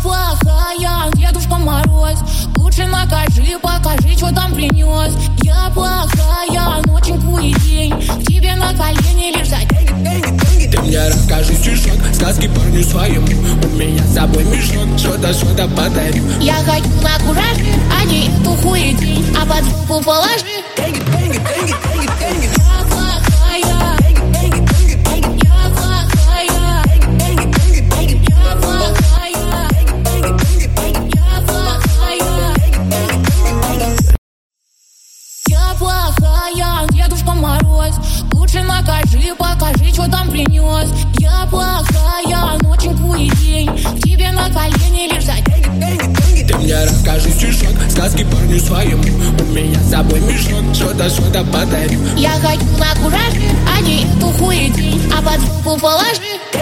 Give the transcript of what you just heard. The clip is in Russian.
плохая, Дедушка Мороз. Лучше накажи, покажи, что там принес. Я плохая, ноченьку и день к тебе на колени лишь за деньги. Ты мне расскажи стишок, сказки парню своему. У меня с собой мешок, что-то подарю. Я хочу на кураже, а не эту хуетень, а под руку положи. Деньги. Я плохая, Дедушка Мороз. Лучше накажи, покажи, что там принес. Я плохая, ноченьку и день к тебе на колени лишь за деньги. Ты мне расскажи стишок, сказки парню своему. У меня с собой мешок, что-то подарю. Я хочу на кураже,